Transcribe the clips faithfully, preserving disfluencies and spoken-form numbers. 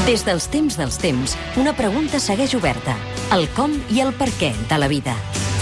Des dels temps dels temps, una pregunta segueix oberta. El com i el per què de la vida.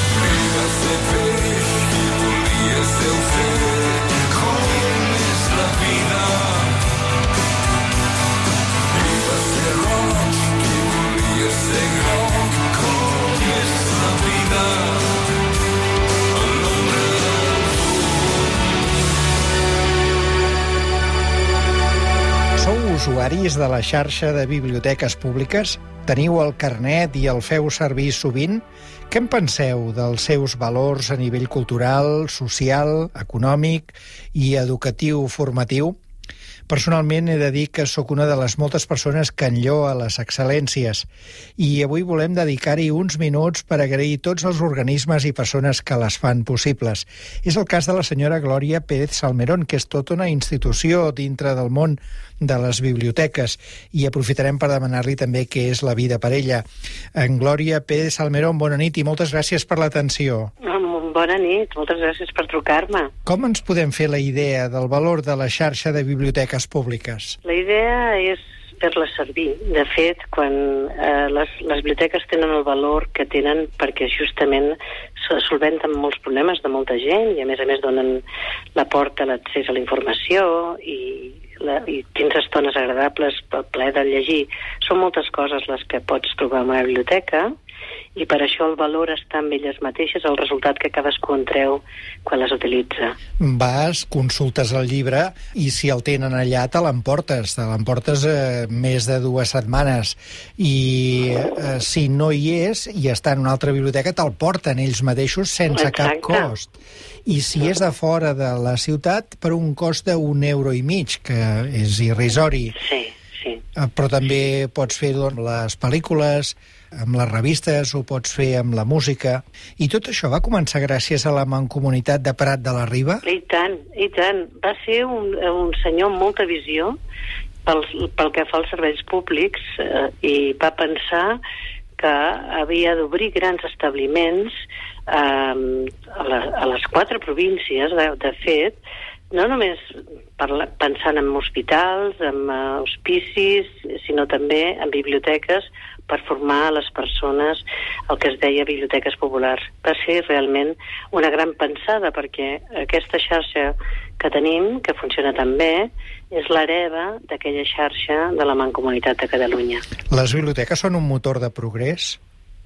Sou usuaris de la xarxa de biblioteques públiques? Teniu el carnet i el feu servir sovint? Què en penseu dels seus valors a nivell cultural, social, econòmic i educatiu formatiu? Personalment he de dir que sóc una de les moltes persones que enlloa les excel·lències i avui volem dedicar-hi uns minuts per agrair tots els organismes i persones que les fan possibles. És el cas de la senyora Glòria Pérez Salmerón, que és tota una institució dintre del món de les biblioteques, i aprofitarem per demanar-li també què és la vida per ella. En Glòria Pérez Salmerón, bona nit i moltes gràcies per l'atenció. Bona nit, moltes gràcies per trucar-me. Com ens podem fer la idea del valor de la xarxa de biblioteques públiques? La idea és fer-la servir. De fet, quan eh, les, les biblioteques tenen el valor que tenen perquè justament solventen molts problemes de molta gent i a més a més donen la porta a l'accés a la informació i, la, i tens estones agradables pel plaer de llegir. Són moltes coses les que pots trobar en una biblioteca i per això el valor està en elles mateixes, el resultat que cadascú en treu quan les utilitza. Vas, consultes el llibre i si el tenen allà te l'emportes, te l'emportes eh, més de dues setmanes i eh, si no hi és i està en una altra biblioteca te'l porten ells mateixos sense Exacte. cap cost. I si és de fora de la ciutat per un cost d'un euro i mig, que és irrisori. Sí, sí. Eh, però també pots fer doncs, les pel·lícules, amb les revistes, ho pots fer amb la música. I tot això va començar gràcies a la Mancomunitat de Prat de la Riba? I tant, i tant. Va ser un, un senyor amb molta visió pel, pel que fa als serveis públics eh, i va pensar que havia d'obrir grans establiments eh, a, la, a les quatre províncies, de, de fet, no només parla, pensant en hospitals, en uh, hospicis, sinó també en biblioteques per formar les persones el que es deia biblioteques populars. Va ser realment una gran pensada perquè aquesta xarxa que tenim, que funciona tan bé, és l'hereva d'aquella xarxa de la Mancomunitat de Catalunya. Les biblioteques són un motor de progrés?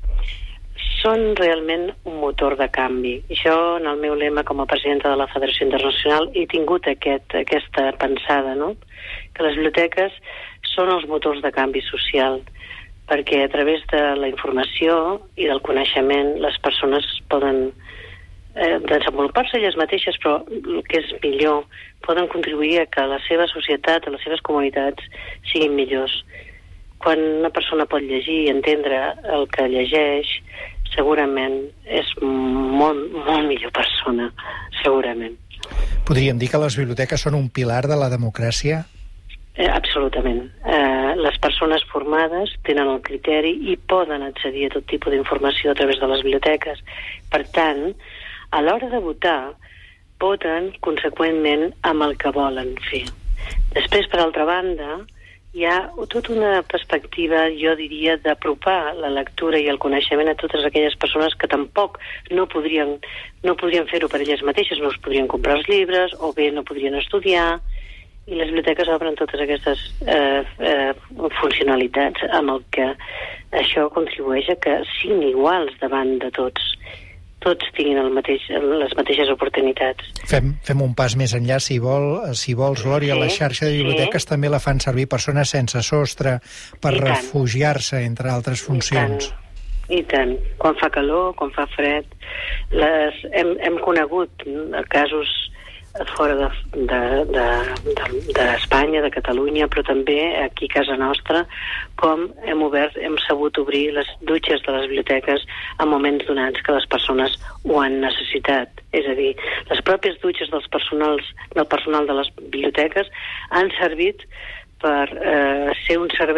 Són realment un motor de canvi. I jo, en el meu lema com a presidenta de la Federació Internacional, he tingut aquest, aquesta pensada, no? Que les biblioteques són els motors de canvi social, perquè a través de la informació i del coneixement les persones poden eh, desenvolupar-se elles mateixes, però el que és millor, poden contribuir a que la seva societat, a les seves comunitats siguin millors. Quan una persona pot llegir i entendre el que llegeix, segurament és molt, molt millor persona, segurament. Podríem dir que les biblioteques són un pilar de la democràcia? Eh, absolutament. Eh, les persones formades tenen el criteri i poden accedir a tot tipus d'informació a través de les biblioteques. Per tant, a l'hora de votar, voten conseqüentment amb el que volen fer. Després, per altra banda, hi ha tota una perspectiva, jo diria, d'apropar la lectura i el coneixement a totes aquelles persones que tampoc no podrien, no podrien fer-ho per elles mateixes, no es podrien comprar els llibres, o bé no podrien estudiar, i les biblioteques obren totes aquestes eh, eh, funcionalitats amb el que això contribueix a que siguin iguals davant de tots. Tots tinguin el mateix, les mateixes oportunitats. Fem, fem un pas més enllà, si, vol, si vols, Glòria, sí, la xarxa de biblioteques sí. també la fan servir persones sense sostre per I refugiar-se, entre altres funcions. I tant. I tant. Quan fa calor, quan fa fred, les, hem, hem conegut casos fora d'Espanya, de, de, de, de Catalunya, però també aquí a casa nostra, com hem obert, hem sabut obrir les dutxes de les biblioteques en moments donats que les persones ho han necessitat. És a dir, les pròpies dutxes dels personals, del personal de les biblioteques han servit per eh, ser un servei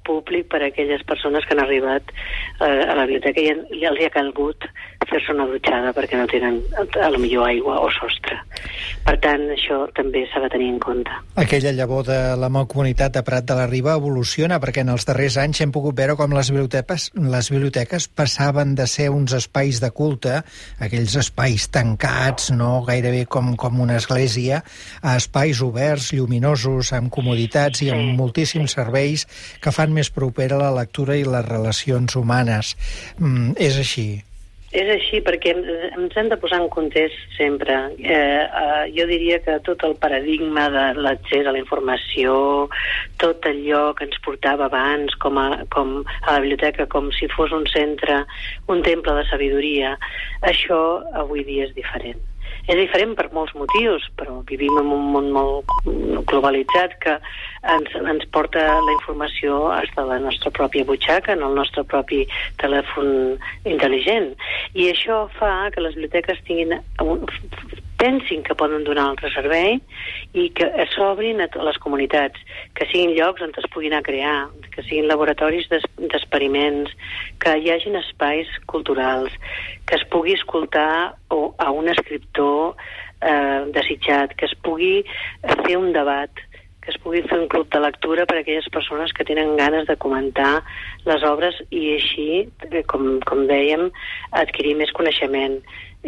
públic per a aquelles persones que han arribat eh, a la biblioteca i, i els hi ha calgut fer-se una dutxada perquè no tenen a lo millor aigua o sostre. Per tant, això també s'ha de tenir en compte. Aquella llavor de la Mancomunitat de Prat de la Riba evoluciona perquè en els darrers anys hem pogut veure com les biblioteques, les biblioteques passaven de ser uns espais de culte, aquells espais tancats, no gairebé com, com una església, a espais oberts, lluminosos, amb comoditats i amb Sí, moltíssims sí. serveis que fan més propera la lectura i les relacions humanes. Mm, és així. És així perquè ens hem de posar en context sempre. Eh, eh, jo diria que tot el paradigma de l'accés a la informació, tot allò que ens portava abans com a, com a la biblioteca, com si fos un centre, un temple de sabidoria, això avui dia és diferent. És diferent per molts motius, però vivim en un món molt globalitzat que ens, ens porta la informació fins a la nostra pròpia butxaca, en el nostre propi telèfon intel·ligent. I això fa que les biblioteques tinguin un, pensin que poden donar un altre servei i que s'obrin a les comunitats, que siguin llocs on es puguin a crear, que siguin laboratoris d'experiments, que hi hagin espais culturals, que es pugui escoltar o a un escriptor eh, desitjat, que es pugui fer un debat, que es pugui fer un club de lectura per a aquelles persones que tenen ganes de comentar les obres i així, com, com dèiem, adquirir més coneixement.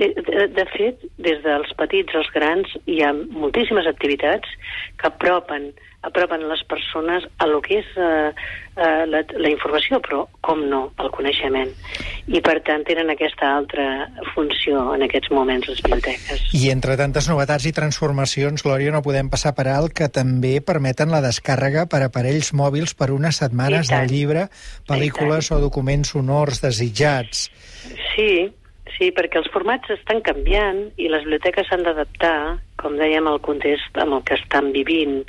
De fet, des dels petits als grans hi ha moltíssimes activitats que apropen, apropen les persones a lo que és uh, uh, la, la informació, però, com no, el coneixement. I, per tant, tenen aquesta altra funció en aquests moments les biblioteques. I entre tantes novetats i transformacions, Glòria, no podem passar per alt que també permeten la descàrrega per aparells mòbils per unes setmanes del llibre, pel·lícules o documents sonors desitjats. Sí, sí, perquè els formats estan canviant i les biblioteques s'han d'adaptar, com dèiem, al context amb el que estan vivint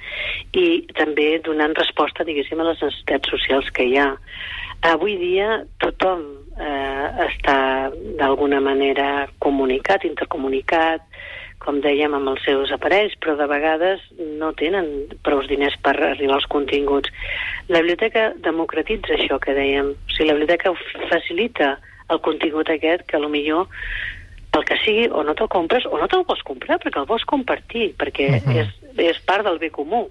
i també donant resposta, diguéssim, a les necessitats socials que hi ha. Avui dia tothom eh, està d'alguna manera comunicat, intercomunicat, com dèiem, amb els seus aparells, però de vegades no tenen prou diners per arribar als continguts. La biblioteca democratitza això que dèiem. O sigui, la biblioteca facilita el contingut aquest que potser pel que sigui o no te'l compres o no te'l vols comprar perquè el vols compartir, perquè uh-huh. és, és part del bé comú.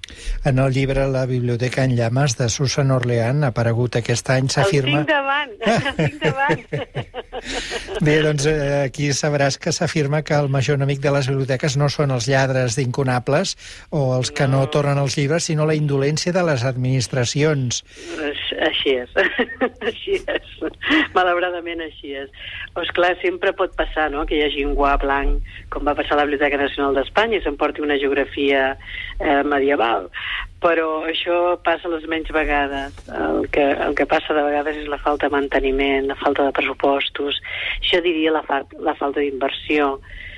En el llibre La biblioteca en llames de Susan Orlean, aparegut aquest any, s'afirma... El tinc davant, el tinc davant. Bé, doncs eh, aquí sabràs que s'afirma que el major enemic de les biblioteques no són els lladres d'incunables o els que no, no tornen els llibres, sinó la indolència de les administracions. Així és, així és. Malauradament així és. O esclar, sempre pot passar, no?, que hi hagi un guà blanc, com va passar a la Biblioteca Nacional d'Espanya, i s'emporti una geografia eh, medieval. Però això passa les menys vegades. El que, el que passa de vegades és la falta de manteniment, la falta de pressupostos, jo diria la, fa, la falta d'inversió.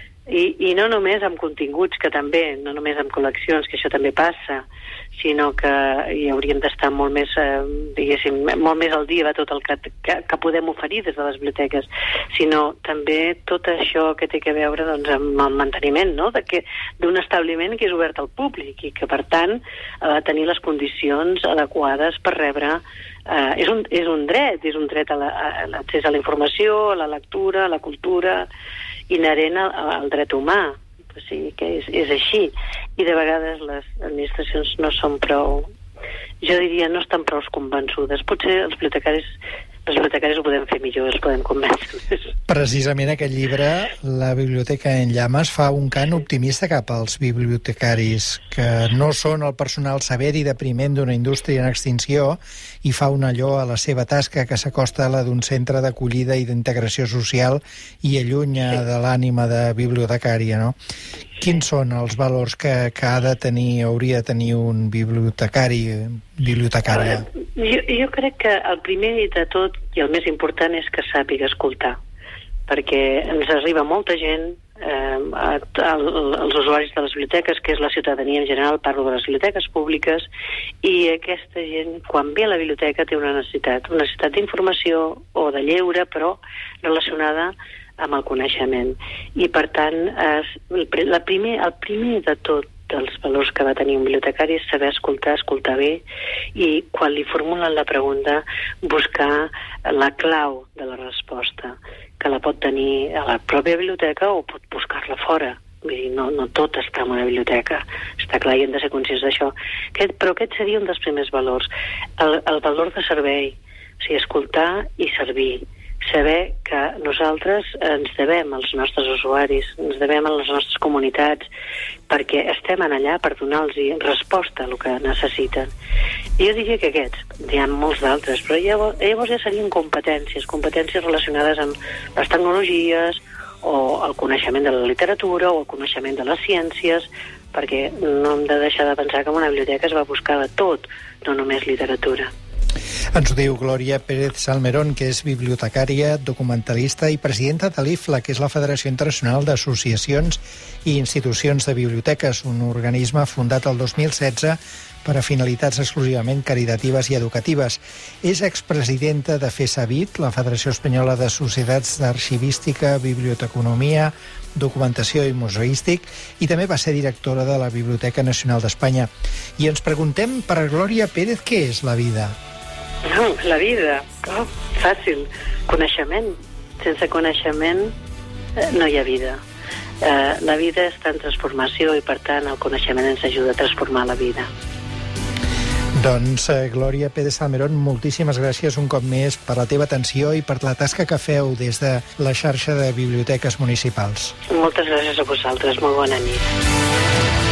I, I no només amb continguts, que també, no només amb col·leccions, que això també passa, sinó que hi hauríem d'estar molt més, eh, diguéssim, molt més al dia de tot el que, que, que podem oferir des de les biblioteques, sinó també tot això que té a veure doncs, amb el manteniment, no?, d'un establiment que és obert al públic i que, per tant, ha de tenir les condicions adequades per rebre... Eh, és, un, és un dret, és un dret a l'accés a la informació, a la lectura, a la cultura, inherent al, al dret humà. O sigui que és, és així. I de vegades les administracions no són prou, jo diria, no estan prou convençudes. Potser els bibliotecaris, els bibliotecaris ho podem fer millor, els podem convèncer més. Precisament aquest llibre, La biblioteca en llames, fa un cant optimista cap als bibliotecaris, que no són el personal sever i depriment d'una indústria en extinció, i fa un allò a la seva tasca que s'acosta a la d'un centre d'acollida i d'integració social i allunya sí. de l'ànima de bibliotecària, no? Quins són els valors que, que ha de tenir, hauria de tenir un bibliotecari, bibliotecària? Jo, jo crec que el primer de tot i el més important és que sàpiga escoltar, perquè ens arriba molta gent, eh, a, a, als usuaris de les biblioteques, que és la ciutadania en general, parlo de les biblioteques públiques, i aquesta gent, quan ve a la biblioteca, té una necessitat, una necessitat d'informació o de lleure, però relacionada amb el coneixement. I, per tant, es, la primer, el primer de tot dels valors que ha de tenir un bibliotecari és saber escoltar, escoltar bé, i quan li formulen la pregunta buscar la clau de la resposta, que la pot tenir a la pròpia biblioteca o pot buscar-la fora. Vull dir, no, no tot està en una biblioteca, està clar, i hem de ser conscients d'això. Aquest, però aquest seria un dels primers valors, el, el valor de servei, o sigui, escoltar i servir, saber que nosaltres ens devem als nostres usuaris, ens devem a les nostres comunitats, perquè estem allà per donar-los resposta a el que necessiten. I jo diria que aquests, hi ha molts d'altres, però llavors, llavors ja serien competències, competències relacionades amb les tecnologies, o el coneixement de la literatura, o el coneixement de les ciències, perquè no hem de deixar de pensar que en una biblioteca es va buscar de tot, no només literatura. Ens ho diu Glòria Pérez Salmerón, que és bibliotecària, documentalista i presidenta de l'I F L A, que és la Federació Internacional d'Associacions i Institucions de Biblioteques, un organisme fundat el dos mil setze per a finalitats exclusivament caritatives i educatives. És expresidenta de FESABIT, la Federació Espanyola de Societats d'Arxivística, Biblioteconomia, Documentació i Museístic, i també va ser directora de la Biblioteca Nacional d'Espanya. I ens preguntem per Glòria Pérez què és la vida. No, la vida, oh, fàcil, coneixement. Sense coneixement eh, no hi ha vida. Eh, la vida està en transformació i, per tant, el coneixement ens ajuda a transformar la vida. Doncs, eh, Glòria Pérez Salmerón, moltíssimes gràcies un cop més per la teva atenció i per la tasca que feu des de la xarxa de biblioteques municipals. Moltes gràcies a vosaltres, molt bona nit.